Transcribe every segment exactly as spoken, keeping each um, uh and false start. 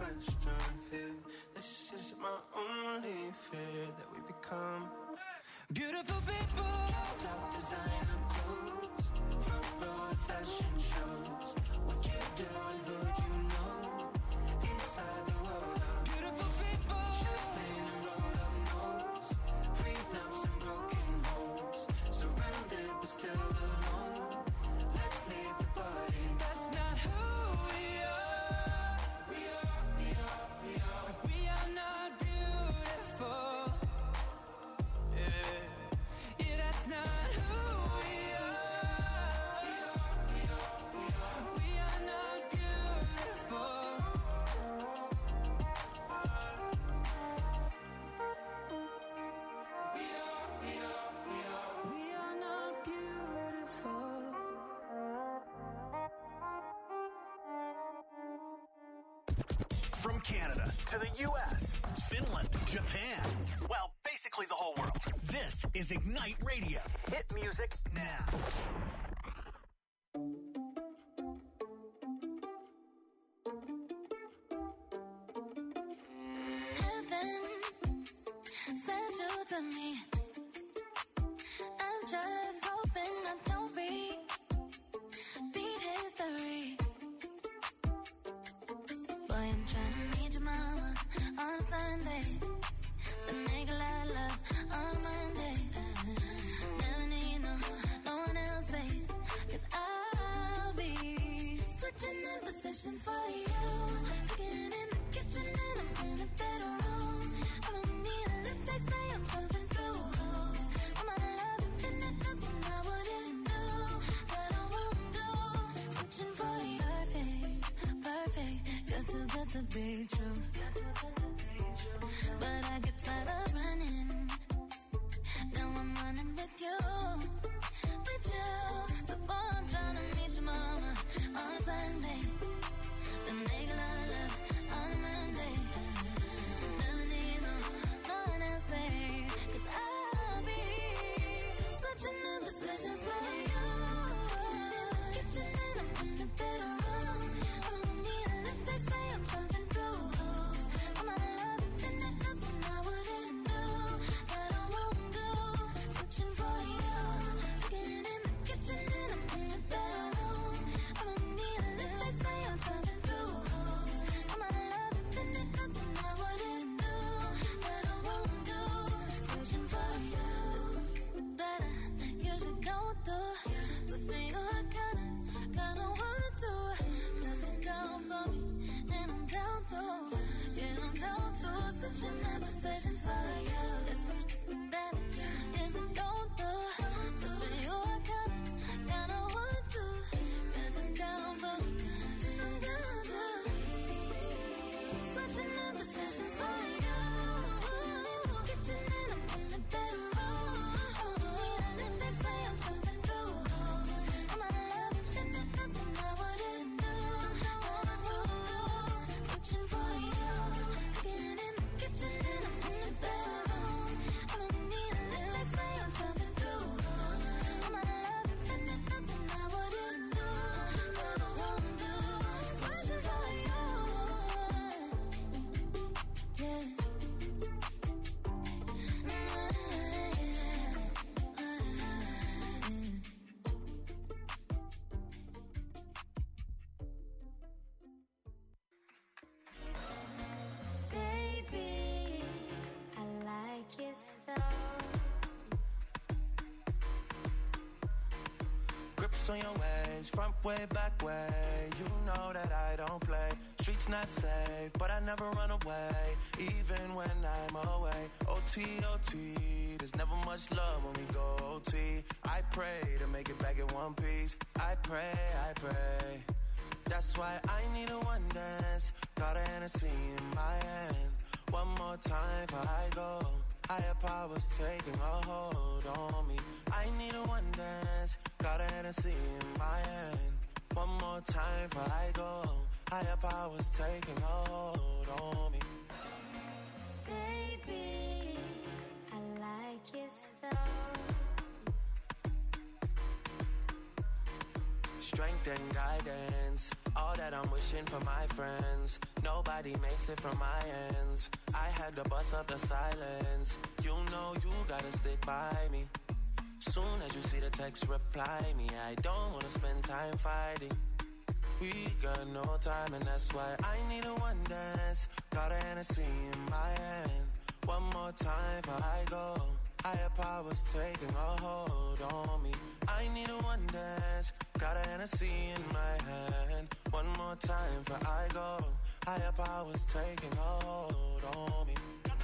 question here. This is my only fear, that we become beautiful people. Top designer clothes, front row fashion shows. What you do and who'd you know? Inside the world of beautiful people. Champagne and rolled up nose, prenups and broken homes. Surrounded but still alone. Let's leave the party. That's not who we are. We are, we are, we are. We are not beautiful. Yeah, yeah, that's not who we are. We are, we are, we are. We are not beautiful. We are, we are, we are. We are not beautiful. From Canada to the U S, Finland, Japan, well, basically the whole world. This is Ignite Radio. Hit music now. Heaven sent you to me. I'm just hoping I don't repeat history. Boy, I'm trying to meet your mama on Sunday. Then make a lot of love on Monday. Never need no, no one else, babe. Cause I'll be switching in positions for you. Cooking in the kitchen and I'm in a better room. I don't need a lift, they say I'm jumping through hoops. I'm out of love, infinite, nothing I wouldn't do, that I won't do. Switching for you, perfect, perfect. You're too good to be true. But I get tired of running. Now I'm running with you, with you. So boy, I'm trying to meet your mama on Sunday. Then make a lot of love on Monday. Never need no, no one else, babe. Cause I'll be switching in positions for you. Kitchen and I'm in the bedroom. I don't need a lift, they say I'm jumping through hoops. I'm out of love, infinite, nothing I wouldn't do, that I won't do. Switching for you. Cooking in the kitchen and I'm in the bedroom. I don't need a lift, they say I'm jumping through hoops. I'm out of love, infinite, nothing I wouldn't do, that I won't do. Switching for you. That I usually don't do, but for you I kinda, kinda want to. Cause you're down for me, and I'm down too. Yeah, I'm down to switching in positions for you. It's something that I usually don't do, so for you I kinda, kinda want to. Cause you're down for me, and I'm down too. Switching in positions for you. Kitchen and I'm in the bedroom. Oh, yeah, and they say I'm jumping through hoops. I'm out of love, infinite, nothing I wouldn't do, that I won't do. Switching for you. Cooking in the kitchen and I'm in the bedroom. I don't need a lift, they say I'm jumping through hoops. I'm out of love, infinite, nothing I wouldn't do, that I won't do. Switching for you. Yeah. Baby, I like your style. Grips on your ways, front way, back way. You know that I don't play. Streets not safe, but I never run away, even when I'm away. O T, O T, there's never much love when we go O T. I pray to make it back in one piece. I pray, I pray. That's why I need a one dance. Got a Hennessy in my hand. One more time before I go. Higher powers taking a hold on me. I need a one dance. Got a Hennessy in my hand. One more time before I go. Higher powers taking a hold on me. Baby, I like your style. Strength and guidance, All that I'm wishing for my friends. Nobody makes it from my ends. I had to bust up the silence. You know you gotta stick by me. Soon as you see the text, reply me. I don't wanna spend time fighting. We got no time and that's why I need a one dance. Got a Hennessy in my hand. One more time before I go. Higher powers taking a hold on me. I need a one dance. Got a Hennessy in my hand. One more time before I go. Higher powers taking a hold on me.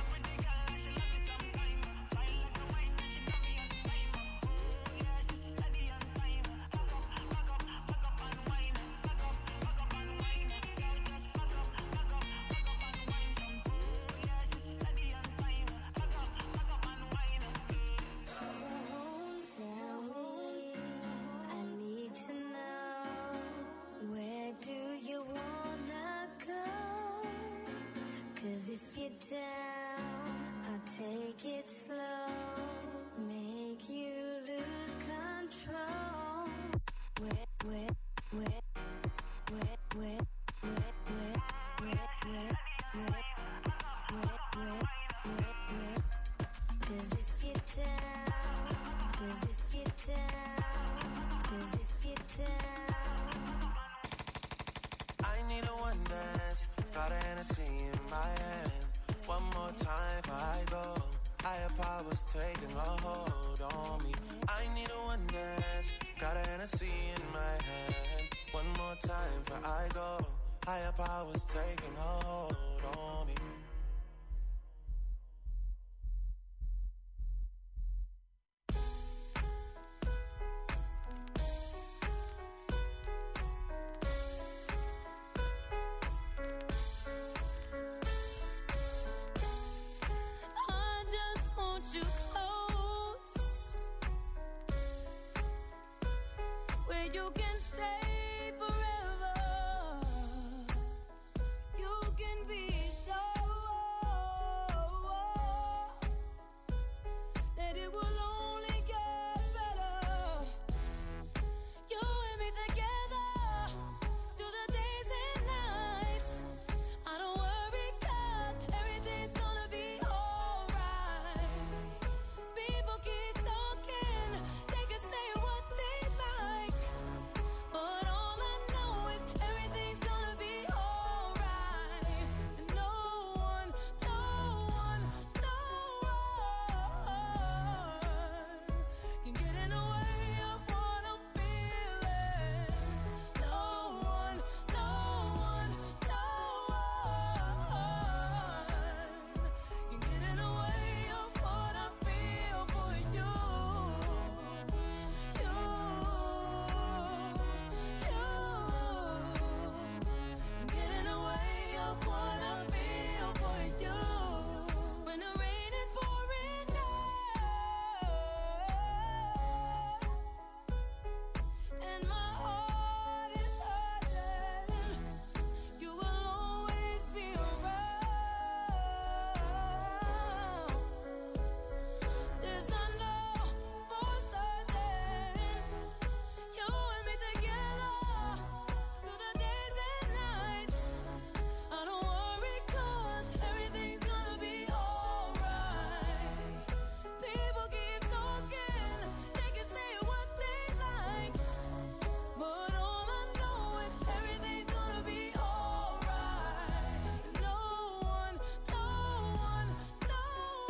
Down, I'll take it slow, make you lose control. Wet, wet, wet, wet, wet, wet, wet, wet, wet, wet, wet, wet, wet, wet. 'Cause if you're down, 'cause if you're down, 'cause if you're down. I need a one dance, got a Hennessy in my hand. One more time before I go. Higher powers taking a hold on me. I need a one dance. Got a Hennessy in my hand. One more time before I go. Higher powers taking a hold on me. You close, where you can stay forever. You can be sure that it will only get better. You and me together through the days and nights. I don't worry 'cause everything's gonna be alright. People keep talking, they can say what they like, but all I know is everything's gonna be alright. And no one, no one, no one can get in the way of what I'm feeling. No one, no one, no one can get in the way of what I feel for you. You, you get in the way of what I feel for you. When the rain is pouring down and my heart is hurting, you will always be around. This I know for certain. You and me together through the days and nights. I don't worry 'cause everything's gonna be alright. People keep talking, they can say what they like, but all I know is everything's gonna be alright. No one, no one, no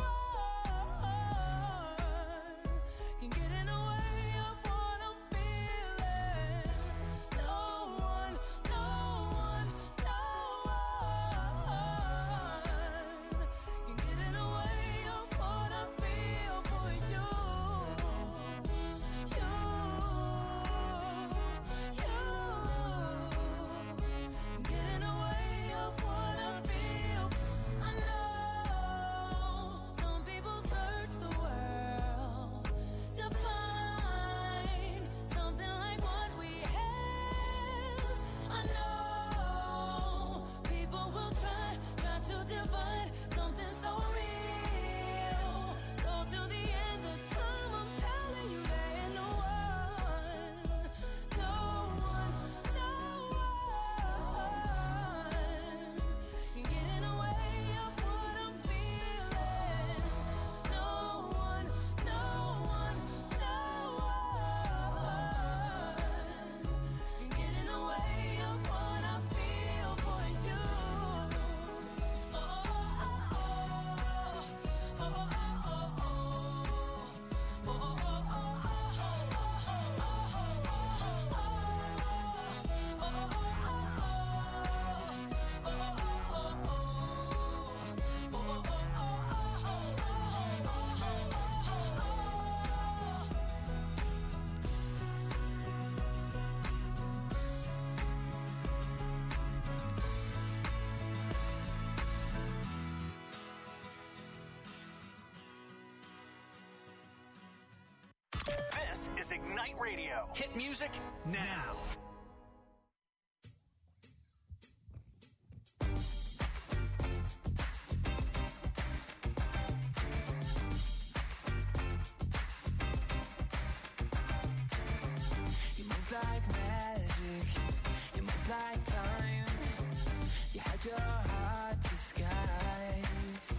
one can get in the way of what I'm feeling. No one, no one, no one can get in the way of what I feel for you. You, you get in the way of what I feel. I know some people search the world to find something like what we have. I know people will try, try to divide something so real. So till the end of time, I'm telling you there ain't no one, no one, no one This is Ignite Radio. Hit music now. You move like magic, you move like time. You had your heart disguised.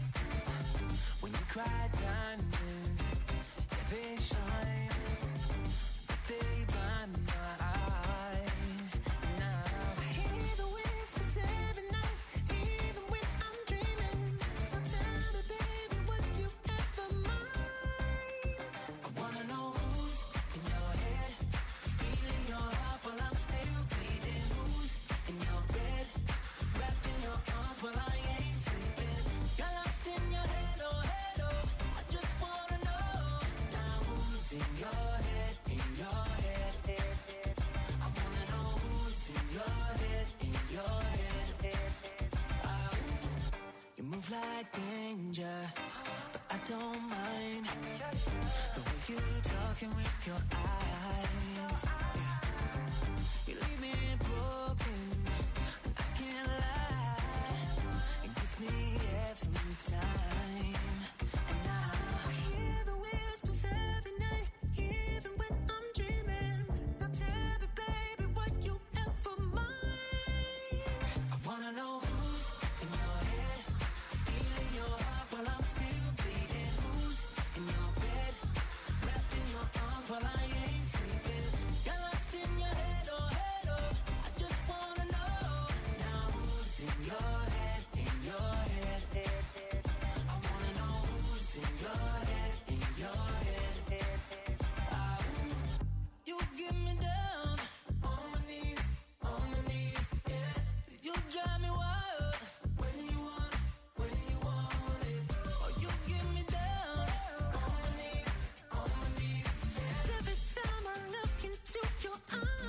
When you cry diamonds, yeah, they shine, but they blind my eyes. Now I hear the whispers every night, even when I'm dreaming. Now tell me, baby, would you ever mind? I wanna know who's in your head, stealing your heart while I'm still bleeding. Who's in your bed, wrapped in your arms while I ain't sleeping. You're lost in your head, oh head, oh. I just wanna know now who's in your head, in your head, head, head. I wanna know who's in your head, in your head, head, head. Ah, ooh. You move like danger, but I don't mind the way you talking with your eyes. Yeah. You leave me broken, and I can't lie. It gets me every time. And now I hear the whispers every night, even when I'm dreaming. Now tell me, baby, would you ever mind? I wanna know who's in your head, stealing your heart while I'm still bleeding. Who's in your bed, wrapped in your arms while I ain't sleeping. You're lost in your head, oh head, oh. I just wanna know now who's in your head, in your head, head, head. I wanna know who's in your head, in your head, head, head. Ah, ooh. You get me down on my knees, on my knees, yeah. You drive me wild when you want it, when you want it. Oh, you get me down on my knees, on my knees, yeah. Every time I look into your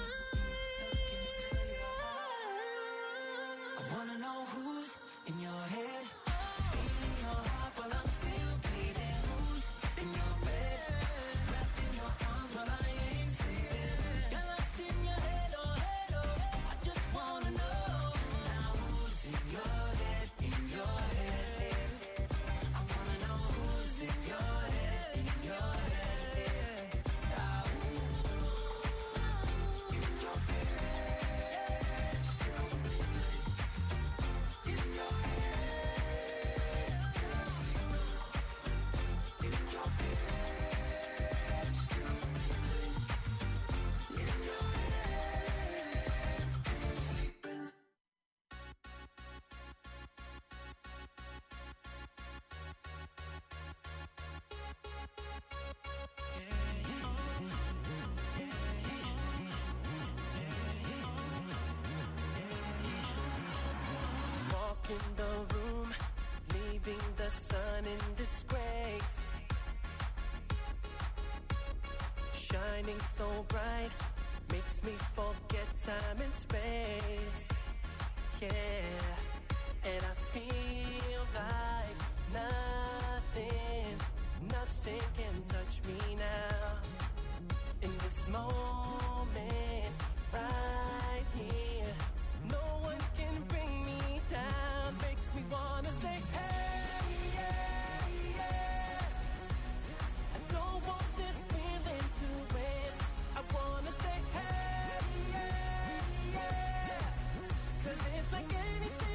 eyes, I wanna know who's in your head, stealing your heart while I'm still bleeding. Who's in your bed, wrapped in your arms while I ain't sleeping. You're lost in your head, oh head, oh. I just wanna know now who's in your head, in your head, head, head. I wanna know who's in your head, in your head, head. Ah, ooh. In your head, in your Walk in the room, leaving the sun in disgrace. Shining so bright, makes me forget time and space. Yeah, and I feel like nothing, nothing can touch me now. In this moment, right here, no one can bring me down. Makes me wanna say, hey, yeah, yeah. I don't want this feeling to end. I wanna say, hey, yeah, yeah. 'Cause it's like anything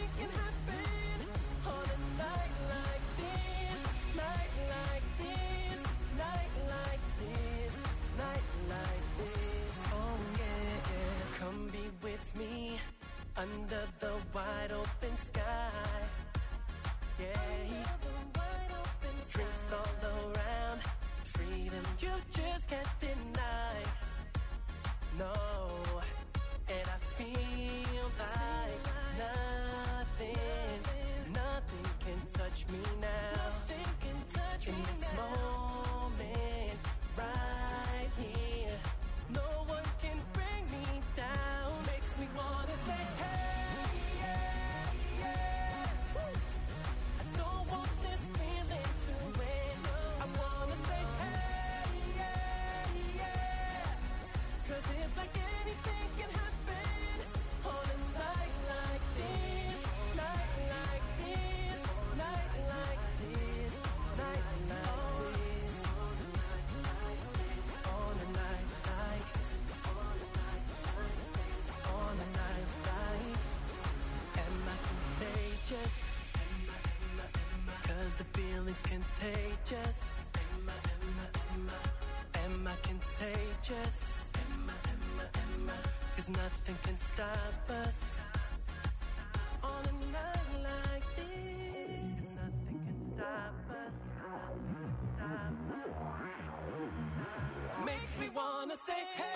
feeling's contagious. Am I, am I, am I, am I contagious? Am I, am I, am I? 'Cause nothing can stop us on a night like this. Nothing can stop us. Nothing can stop us. Makes me wanna say hey.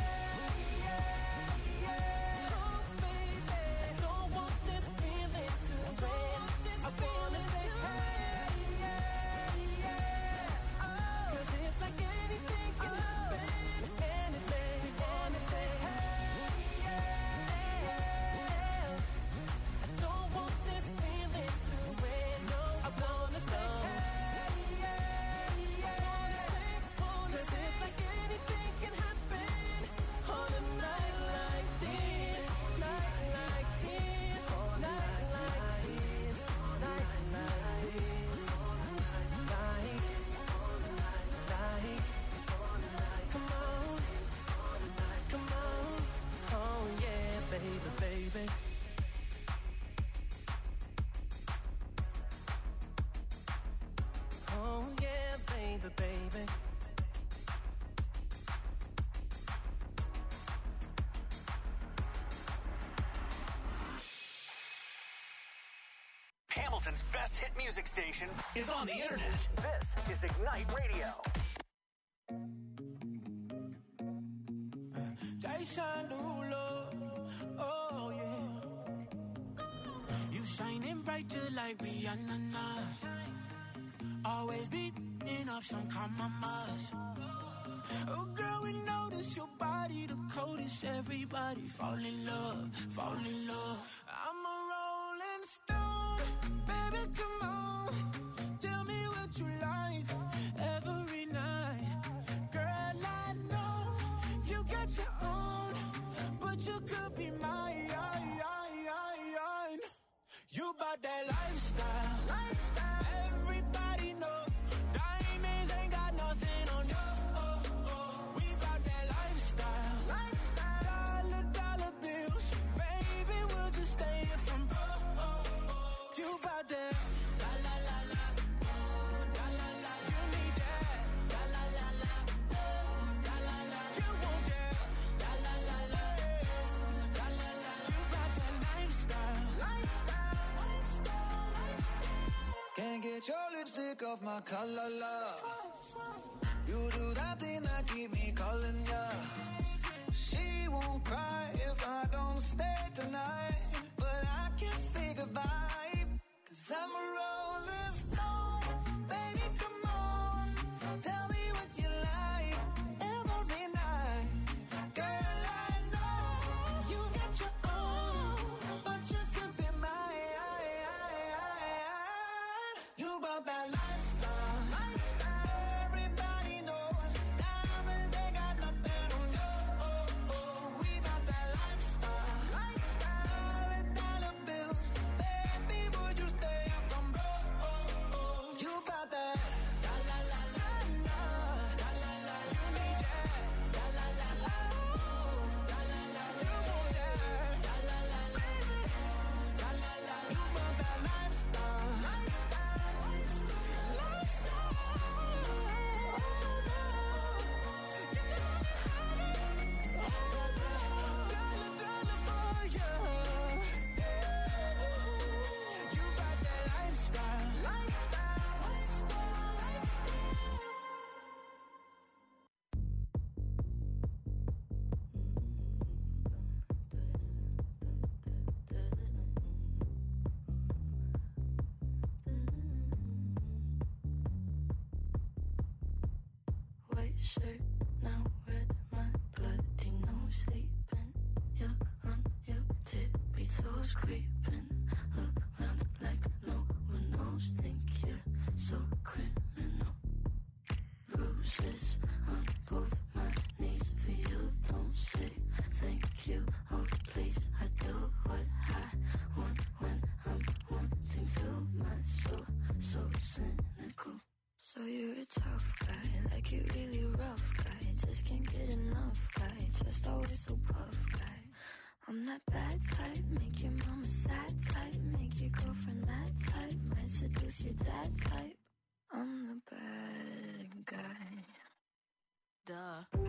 Hamilton's best hit music station is on the internet. This is Ignite Radio. Oh yeah, you shining bright just like Rihanna. Always beating up some compromise. Oh girl, we notice your body the coldest. Everybody fall in love, fall in love. I'm a rolling stone, baby, come on. Tell me what you like every night. Girl, I know you got your own, but you could be mine. You bought that lifestyle, lifestyle. Everybody knows diamonds ain't got nothing on you. Oh, oh. We bought that lifestyle, lifestyle. Dollar, dollar bills, baby, we'll just stay here from broke. Oh, oh. You bought that, la la la la, oh, la la la. You need that, la la la la, oh, la la la. You want that, la la la la, la la la. You bought that lifestyle, lifestyle. Can't get your lipstick off my collar, love. You do that thing that keep me calling ya. She won't cry if I don't stay tonight, but I can't say goodbye, 'cause I'm a rolling stone. Baby, come on, tell me what you like every night. Girl, I know you got your own, but you could be mine. You bought that lifestyle, lifestyle. Everybody knows diamonds ain't got nothing on you. Oh, oh. We bought that lifestyle, lifestyle. Dollar, dollar bills, baby, would you stay up from broke? Oh, oh. You bought that, la la la la la, la la la. You need that, la la la la, oh, la la la. You want that, la la la la, la la la. You bought that lifestyle, lifestyle, lifestyle. Get your money, dollar, dollar for you. You got that lifestyle, lifestyle, lifestyle. White shirt, now red, my bloody nose sleeping. You're on your tippy toes, creeping around like no one knows. Think you're so criminal. Bruises on both my knees for you. Don't say thank you. Oh please, I do what I want when I'm wanting to. My soul so cynical. So you're a tough guy, like you really rough guy. Just can't get enough guy, just always so puff guy. I'm that bad type, make your mama sad type, make your girlfriend mad type, might seduce your dad type. I'm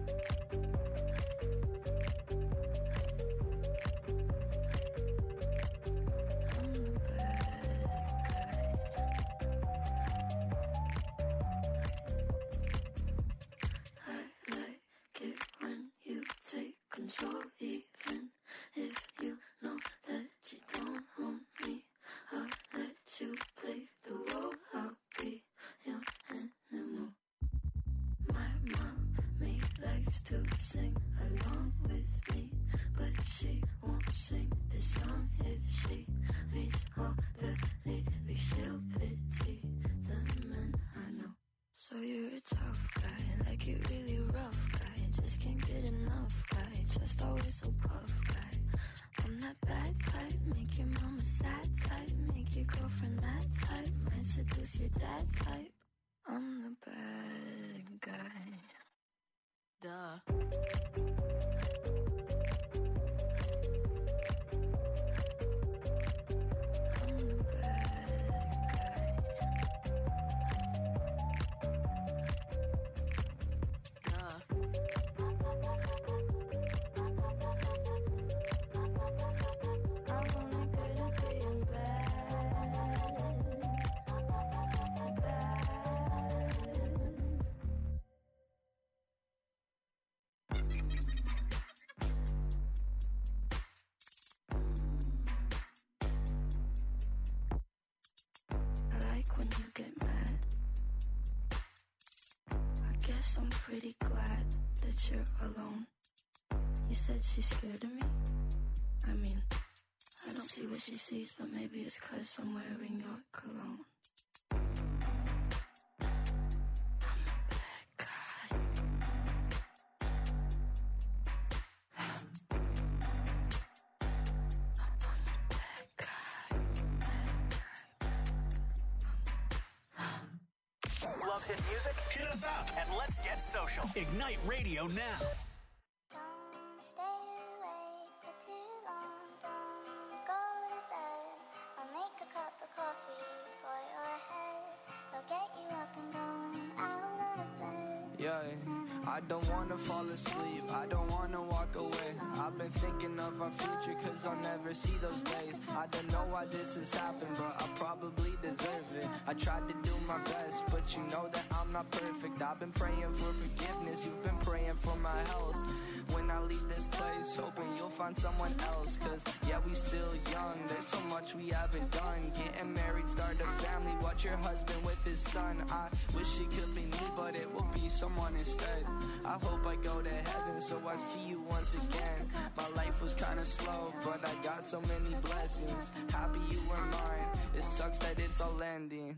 To sing along with me, but she won't sing this song if she reads all the lyrics. She'll pity the men I know. So you're a tough guy, like you really rough guy. Just can't get enough guy, just always so puff guy. I'm that bad type, make your mama sad type, make your girlfriend mad type, might seduce your dad type. I'm the bad guy. Duh. When you get mad, I guess I'm pretty glad that you're alone. You said she's scared of me. I mean, I don't see what she sees, but maybe it's 'cause I'm wearing your cologne. Love hit music? Hit us up and let's get social. Ignite Radio now. Don't stay awake for too long. Don't go to bed. I'll make a cup of coffee for your head. I'll get you up and going out of bed. Yeah, I don't wanna fall asleep, I don't wanna walk away. I've been thinking of our future 'cause I'll never see those days. I don't know why this has happened, but I probably deserve it. I tried to do my best, but you know that I'm not perfect. I've been praying for forgiveness, you've been praying for my health. When I leave this place, hoping you'll find someone else. 'Cause yeah, we still young, there's so much we haven't done. Getting married, start a family, watch your husband with his son. I wish it could be me, but it will be someone instead. I hope I go to heaven so I see you once again. My life was kinda slow, but I got so many blessings. Happy you were mine, it sucks that it's all ending.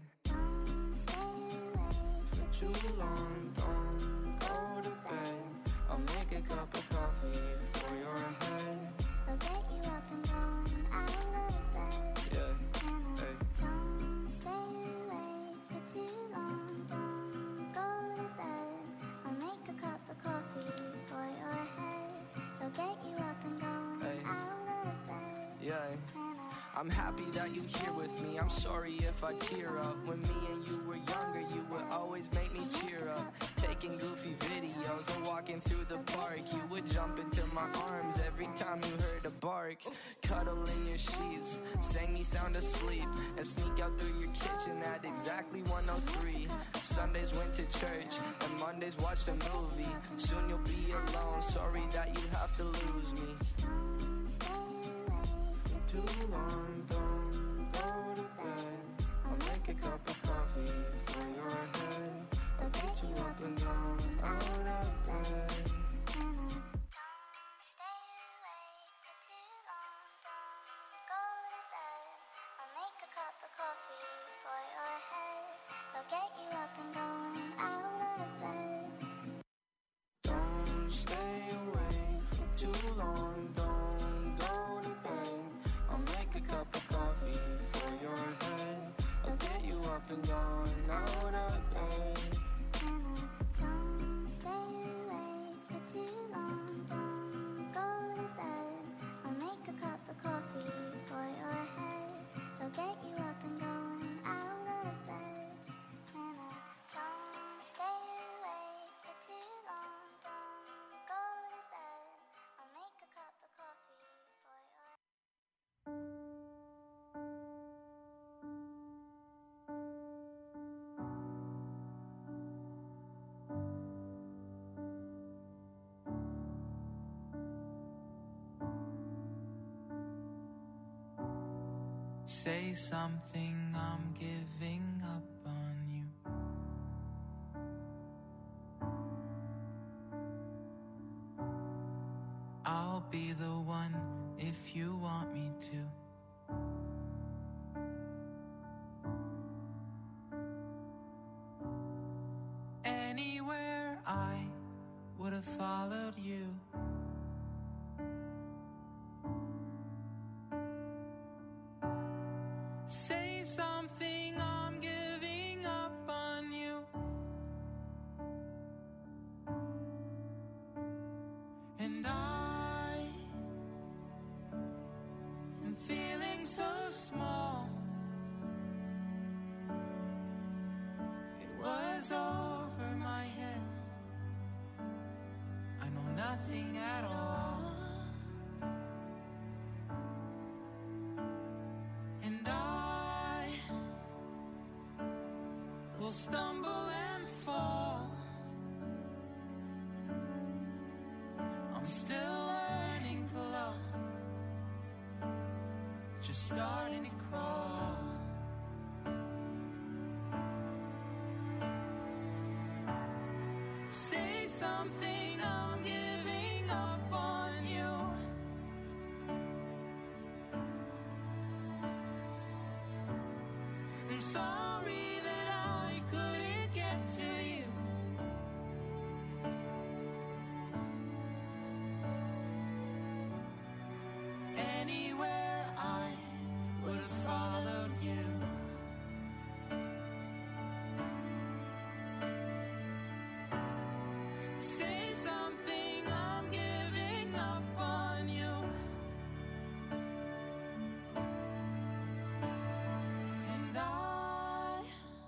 For too long, don't go to bed. I'll make a cup of coffee for your head. I'll get you up and going out of bed. Yeah, hey. Don't stay awake for too long. Don't go to bed. I'll make a cup of coffee for your head. I'll get you up and going Hey. out of bed. Yeah, I'm happy that you're here with me. I'm sorry if I tear up. When me and you were younger, you would always make me cheer up. Taking goofy videos and walking through the park. You would jump into my arms every time you heard a bark. Cuddle in your sheets, sang me sound asleep, and sneak out through your kitchen at exactly one oh three. Sundays went to church, and Mondays watched a movie. Soon you'll be alone, sorry that you have to lose me. For too long, don't go to bed. I'll make a cup of coffee for your head. I'll get you up and down, out of bed. Don't stay awake for too long. Don't go to bed. I'll make a cup of coffee for your head. I'll get you up and going out of bed. Don't stay awake for too long, don't go to bed. I'll make a cup of coffee for your head. I'll get you up and down, out of bed. Don't stay awake for too long. Don't go to bed. I'll make a cup of coffee for your head. I'll get you up and going out of bed. And I don't stay awake for too long. Don't say something, I'm giving up on you. I'll be the one if you want me to. Anywhere I would have followed you. Say something, I'm giving up on you. And I am feeling so small. It was over my head. I know nothing at all. And I will stumble and fall. I'm still learning to love, just starting to crawl. Say something, I'm giving up on you. I'm sorry that I couldn't get to you. Anywhere I would have followed you. Say something, I'm giving up on you. And I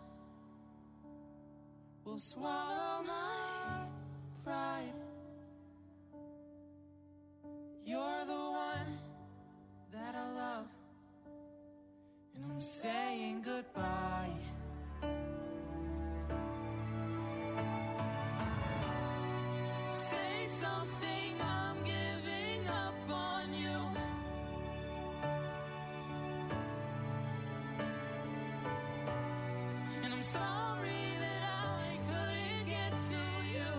will swallow my pride. You're the one that I love, and I'm saying goodbye. Say something, I'm giving up on you. And I'm sorry that I couldn't get to you.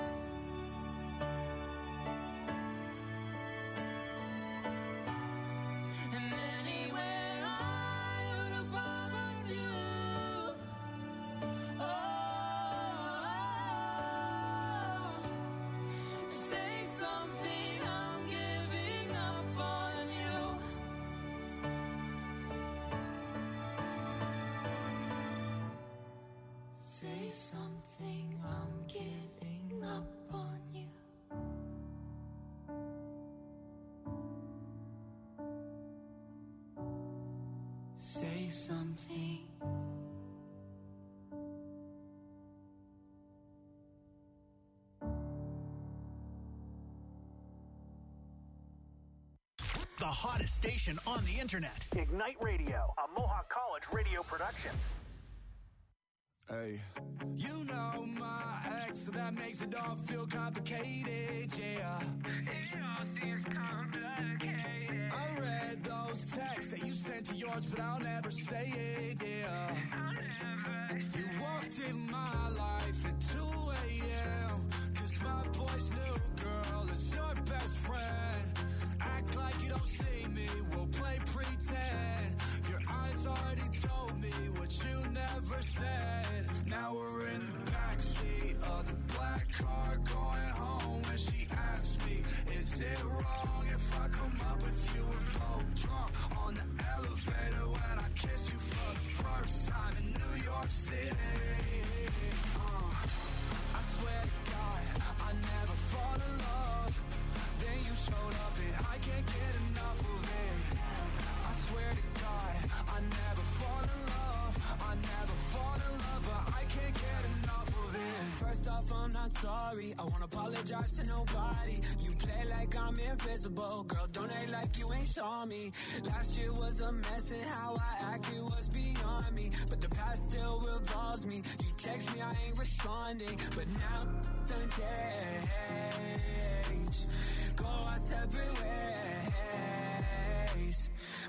And anywhere I would have followed you. Oh, say something, I'm giving up on you. Say something, I'm giving up on you. Say something. The hottest station on the internet. Ignite Radio, a Mohawk College radio production. Hey, you know my ex, so that makes it all feel complicated, yeah. It all seems complicated. I read those texts that you sent to yours, but I'll never say it, yeah. I'll never say You walked in my life at two a.m. Cause my boy's new girl is your best friend. Act like you don't see me, we'll play pretend. Your eyes already told me what you never said. Now we're in the backseat of the black car going home. And she asked me, is it wrong if I come up with you? We're both drunk on the elevator when I kiss you for the first time in New York City. uh, I swear to God, I never fall in love. Then you showed up and I can't get enough of it. I swear to God, I never fall in love. I never fall in love, but I can't get enough of it. First off, I'm not sorry. I won't apologize to nobody. You play like I'm invisible. Girl, don't act like you ain't saw me. Last year was a mess and how I acted was beyond me. But the past still revolves me. You text me, I ain't responding. But now done change. Go our separate ways.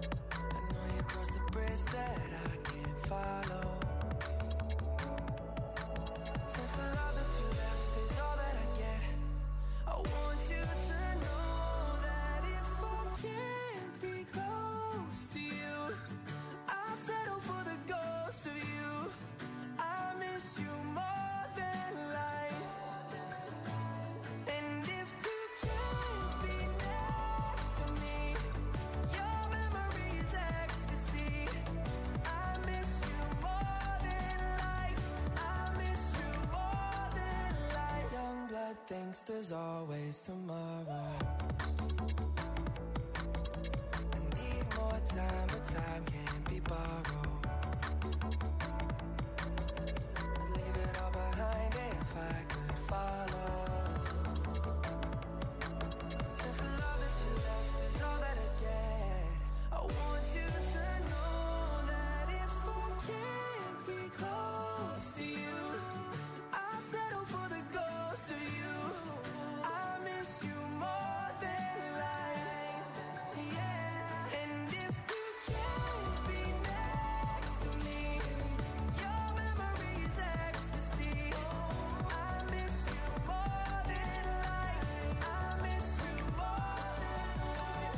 ways that I can't follow. Since the love that you left is all that I get, I want you to know that if I can't be close to you, I'll settle for the ghost of you. I miss you more than life. And if you can't be next to me, your memory is ecstasy. I miss you more than life. I miss you more than life. Young blood thinks there's always tomorrow. I need more time, but time can't be borrowed. I'd leave it all behind if I could follow. Since the love that you left is all that I get, I want you to know that if I can't be close to you, I'll settle for the ghost of you. I miss you more than life, yeah. And if you can't be next to me, your memory is ecstasy. I miss you more than life. I miss you more than life.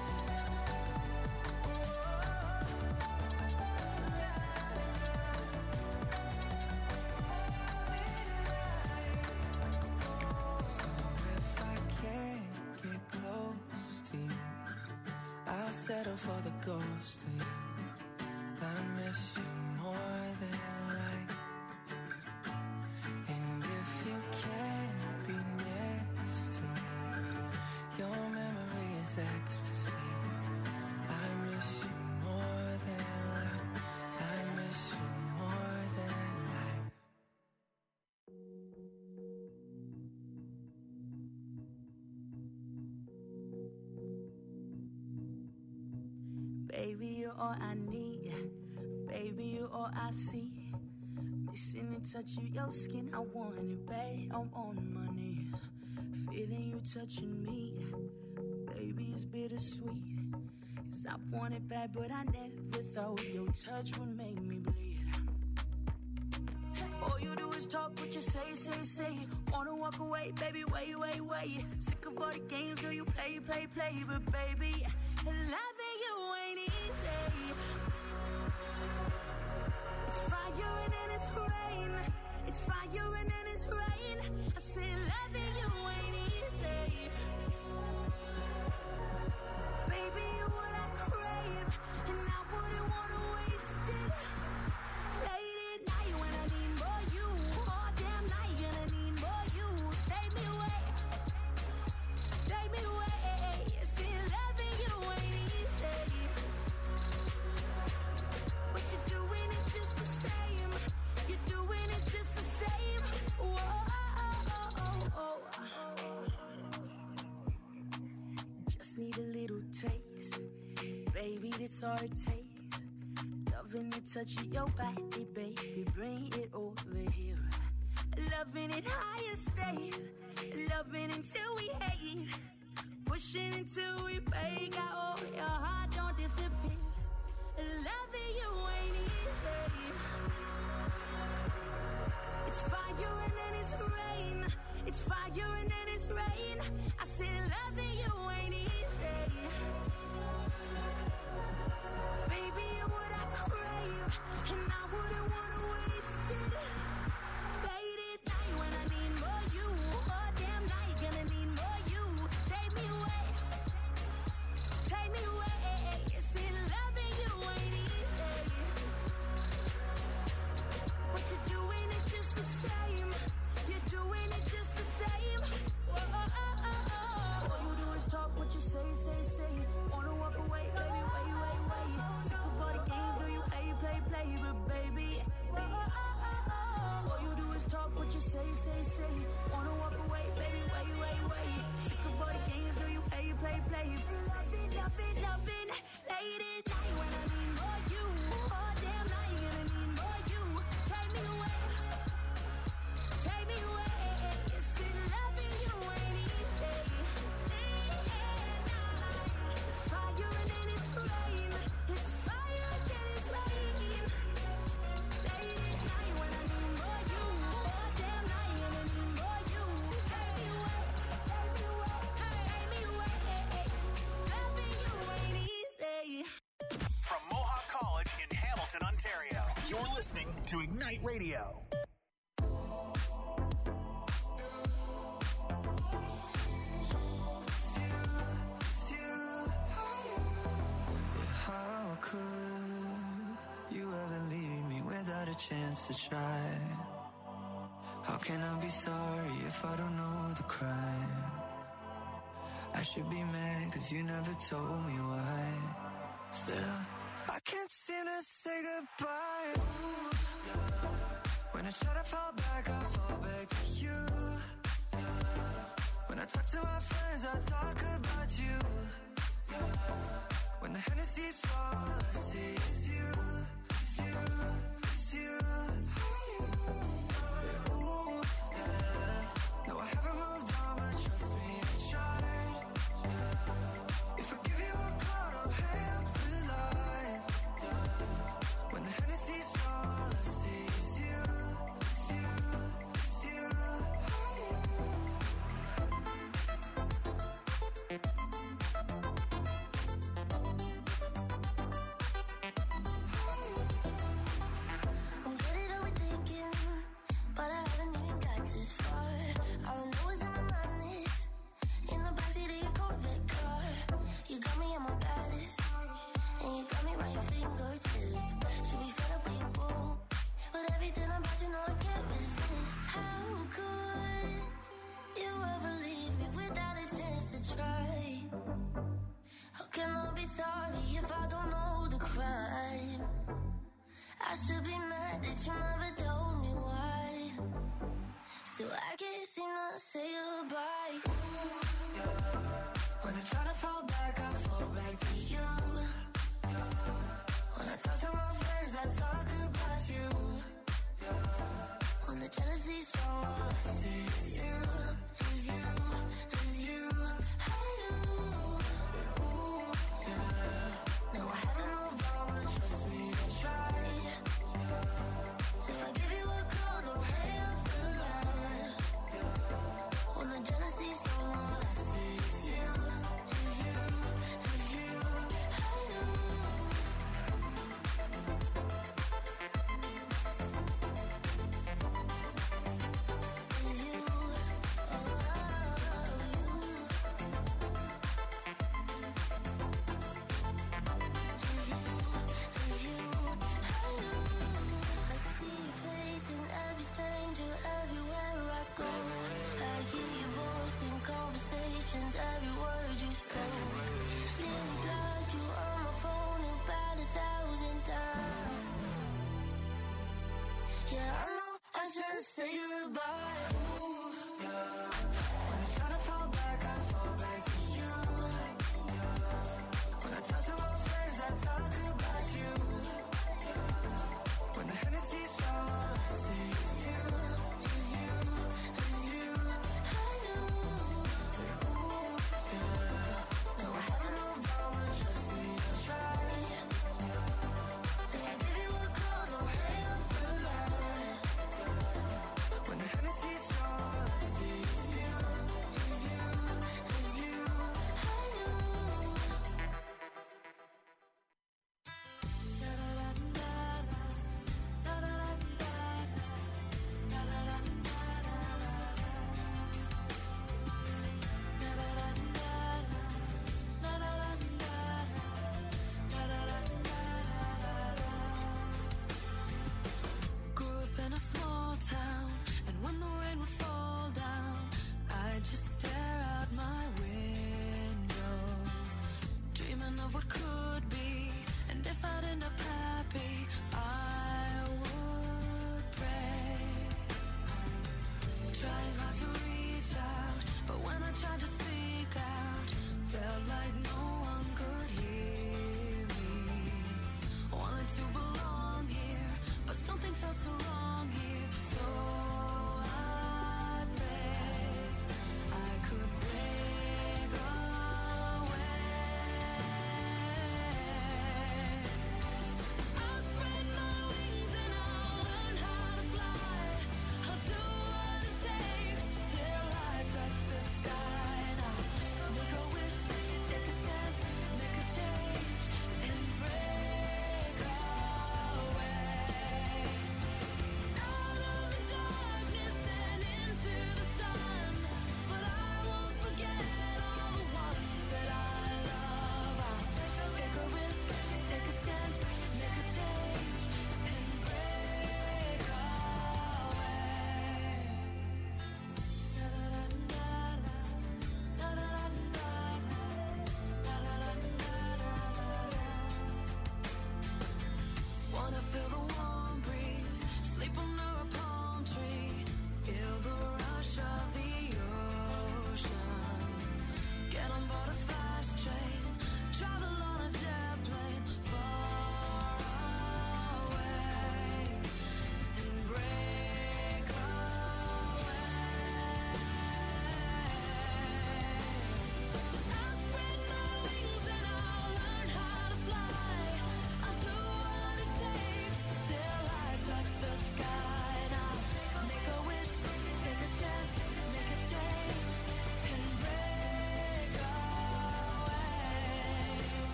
So if I can't get close to you, I'll settle for the ghost of you. I miss you more than life. And if you can't be next to me, your memory is ecstasy. I miss you more than life. I miss you more than life. Baby, you're all I need. Baby, you're all I see. Missing the touch of your skin, I want it, babe. I'm on my knees, feeling you touching me. Baby, it's bittersweet. 'Cause I want it bad, but I never thought your touch would make me bleed. All you do is talk, what you say, say, say. Wanna walk away, baby, wait, wait, wait. Sick of all the games, girl, you play, play, play. But baby, loving you ain't easy. It's fire and then it's rain. It's fire and then it's rain. I say loving you ain't easy. Baby, you're what I crave, and I wouldn't wanna waste it. Late at night when I need more you, all damn night gonna need more you. Take me away, take me away. See, loving you ain't easy, but you're doing it just the same. You're doing it just the same. Whoa, oh, oh, oh. Just need a little taste, baby, that's all it takes. Loving the touch of your body, baby, bring it over here. Loving it higher stays, loving until we hate, pushing until we break out. Oh, your heart don't disappear. Loving you ain't easy. It's fire and then it's rain. It's fire and then it's rain. I said loving you ain't easy. Baby, you're what I crave, and I wouldn't wanna waste it. Late at night when I need more you, all damn night gonna need more you. Take me away, take me away. See, loving you ain't easy, but you're doing it just the same. You're doing it just the same. Whoa, oh, oh, oh. All you do is talk, what you say, say, say. Wanna walk away, baby, wait, wait, wait. Sick of all the games, girl, you play, play, play. But baby, all you do is talk, what you say, say, say. Wanna walk away, baby, wait, wait, wait. Sick of all the games, girl, you play, play, play. Loving, loving, loving. Late at night when I need more you, all damn night gonna need more you. Take me away, take me away. See, loving you ain't easy. It's fire and then it's rain. It's fire and then it's You're listening to Ignite Radio. How could you ever leave me without a chance to try? How can I be sorry if I don't know the crime? I should be mad cause you never told me why. Still, I can't seem to say goodbye. Ooh, yeah. When I try to fall back, I fall back to you. Yeah. When I talk to my friends, I talk about you. Yeah. When the Hennessy's strong, all I see is you, it's you, it's you. Yeah, ooh, yeah. No, I haven't moved on, but trust me, I tried. Yeah. If I give you a call, don't hang up the line. Yeah. When the Hennessy's strong, all I see is you, it's you, it's you. I'm getting overthinking, but I haven't even got this far. All I know is in my mind is in the backseat of your Corvette car. You got me at my baddest, and you got me right your fingertip. Should be fed up with your boo, but everything about you know I can't resist. How could you ever leave me without a chance to try? How can I be sorry if I don't know the crime? I should be mad that you never told me why. Still, I can't seem to say goodbye. Ooh, yeah. When I try to fall back, I fall back to you. Yeah. When I talk to my friends, I talk about you. Yeah. When the jealousy's strong, all I see is you, is you, is you. Hey, you. Ooh, yeah. No, I haven't moved on, but trust me, I tried. If I give you a call, don't hang up the line. When the jealousy's strong, all I see is you, is you, is you. Hey, you. Is you, oh, I see your face in every stranger everywhere I go. I hear your voice in conversations, every word you spoke. Nearly blocked you on my phone about a thousand times. Yeah, I know I should say goodbye. Ooh, yeah. When I try to fall back, I fall back to you. Yeah. When I talk to my friends, I talk about you. When the Hennessy's strong, all I see is you, is you, is you. Hey, you. Ooh, yeah. No, I haven't moved on, but trust me, I tried. If I give you a call, don't hang up the line. When the Hennessy's strong,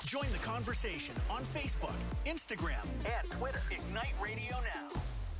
Join the conversation on Facebook, Instagram, and Twitter. Ignite Radio Now.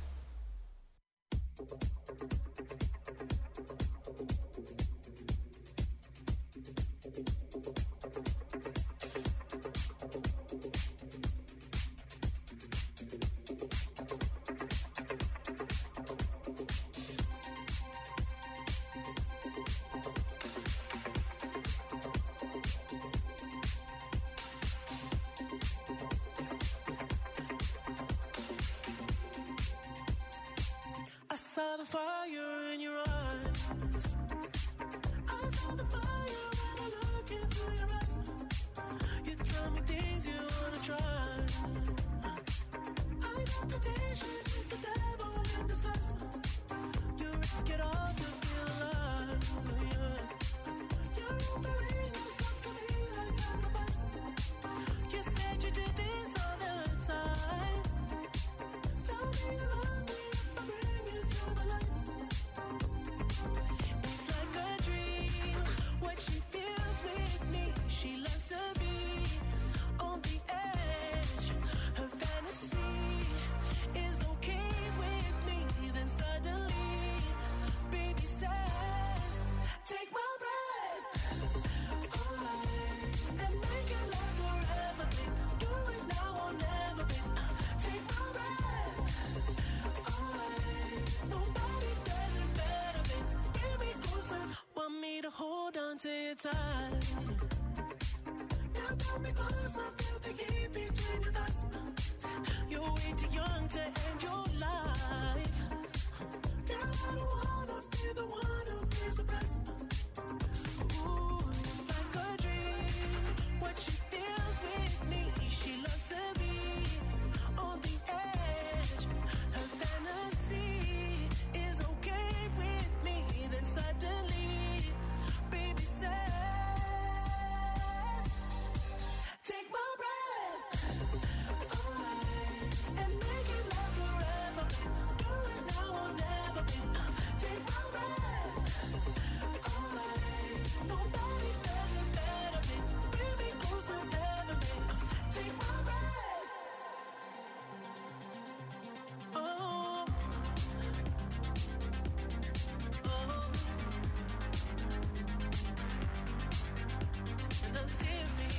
I saw the fire in your eyes. I saw the fire when I look into your eyes. You tell me things you wanna try. I know temptation is the devil in disguise. You risk it all to feel alive. Yeah. You're offering yourself to me like sacrifice. You said you do this all the time. Tell me you love me if I bring you to the light. It's like a dream, what she feels with me. She loves to be on the edge. Her fantasy is okay with me. Then suddenly, baby says, take my breath away and make it last forever, babe. Do it now or never, babe. Take my breath away. Nobody does it better, babe. Bring me closer. Want me to hold on to your tight. You pull me close, I feel the heat between your thighs. You're way too young to end your life. Girl, I don't wanna be the one who pays the price. Ooh, it's like a dream, what she feels with me. She loves to be on the edge. Her fantasy is okay with me. Then suddenly, baby says, take my breath away and make it last forever, babe. Do it now or never, babe. Take my breath away. Nobody does it better, babe. Bring me closer ever, babe. Take my breath. Oh, oh, and I see me.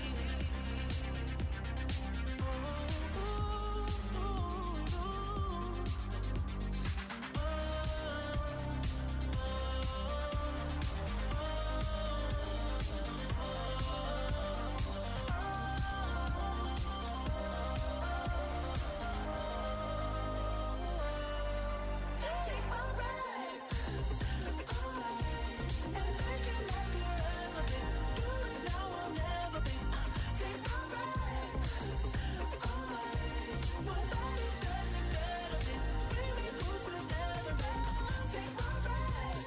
Take my breath away and make it last forever, babe. Do it now or never, babe. Take my breath away. Nobody does it better, babe. Bring me closer ever, babe. Take my breath.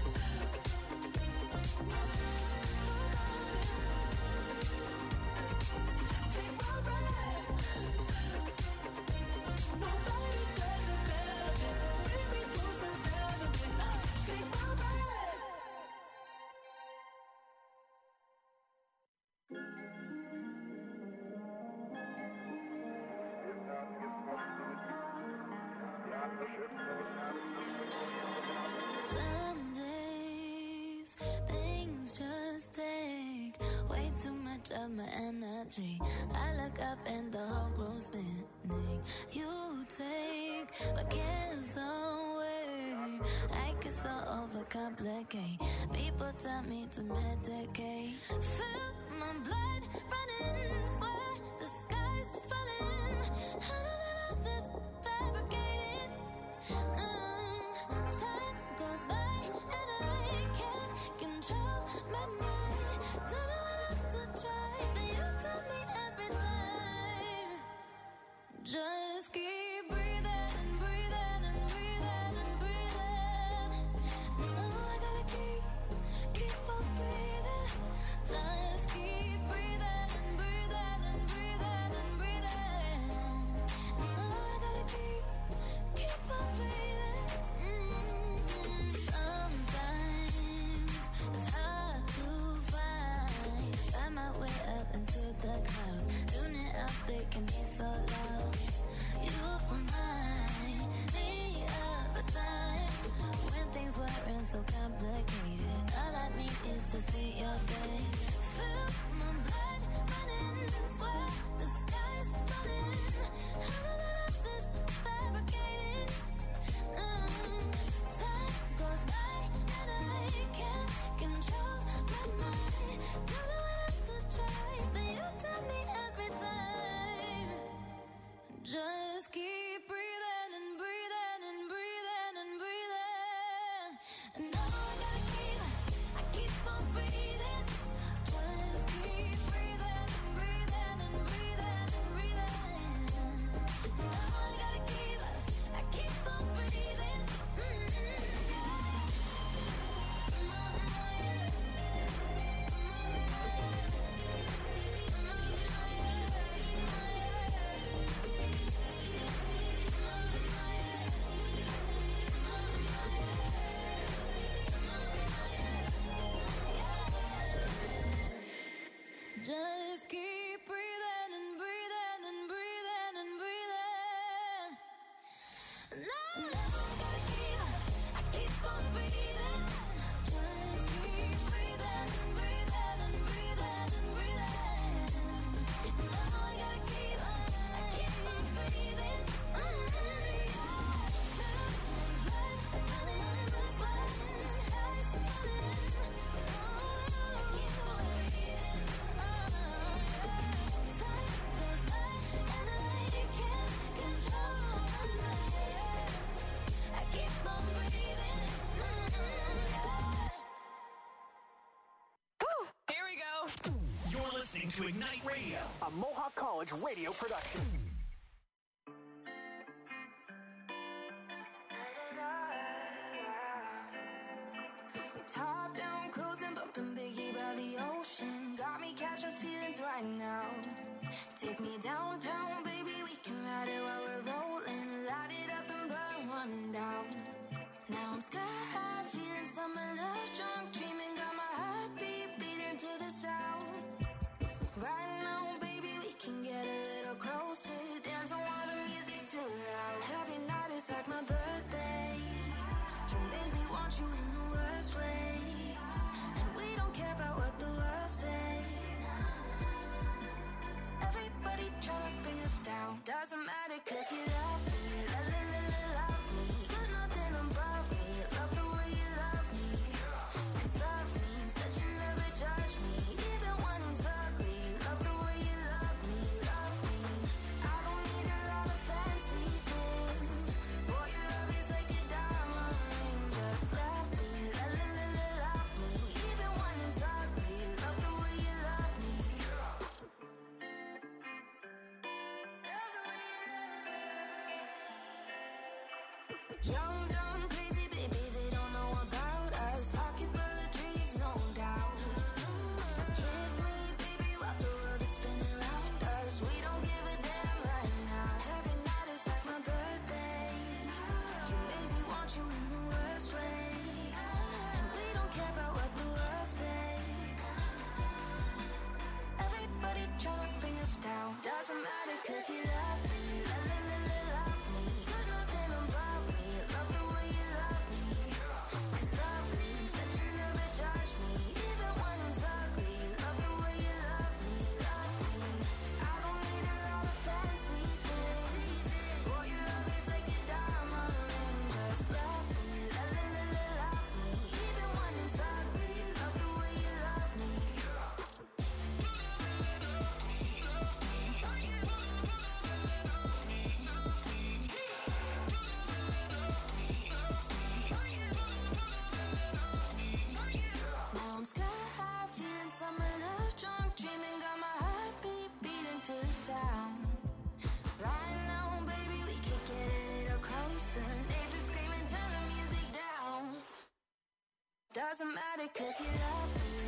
Take my breath. Nobody does it better, babe. Bring me closer ever, babe. Take my breath. Some days things just take way too much of my energy. I look up and the whole room's spinning. You take my cares away. I get so overcomplicate. People tell me to medicate. Feel my blood running, swear the sky's falling. I don't know this fabricated. Mm, time goes by and I can't control my mind. Don't know what else to try, but you tell me every time. Just keep breathing and breathing and breathing and breathing. No, I gotta keep, keep on breathing. Just keep breathing and breathing listening to Ignite Radio, a Mohawk College radio production. Top down, cruising, bumping Biggie by the ocean. Got me catching feelings right now. Take me downtown, baby, we can ride it while we're rolling. Light it up and burn one down. Now I'm sky high, feeling summer love, drunk, dreaming. Got my heartbeat beating to the sound. Right now, baby, we can get a little closer. Dancing while the music's too loud. Every night is like my birthday. You make me want you in the worst way. And we don't care about what the world say. Everybody tryna bring us down. Doesn't matter cause you love me. La la la la love me. You're nothing above me. Love the way you love me. Cause love means that you never judge me. Even when it's ugly. Love the way you love me. Love me. I don't need a lot of fancy things. Boy, your love is like a diamond ring. Just love me. La la la la love me. Even when it's ugly. Love the way you love me. Young, dumb, crazy, baby, they don't know about us. Pocket full of dreams, no doubt. Kiss me, baby, while the world is spinning around us. We don't give a damn right now. Every night is like my birthday. You make me want you in the worst way. And we don't care about what the world say. Everybody tryna bring us down. Doesn't matter cause you love me. La la la la love me. You're nothing above me. Love the way you love me. Cause love means that you never judge me. Even when it's ugly. Love the way you love me. Love me. I don't need a lot of fancy things. Boy, your love is like a diamond ring. Just love me. La la la la love me. Even when it's ugly. Love the way you love me. Now I'm sky high, feeling summer love, drunk, dreaming. Got my heartbeat beating to the sound. Right now, baby, we could get a little closer. Neighbors screaming, turn the music down. Doesn't matter cause you love me.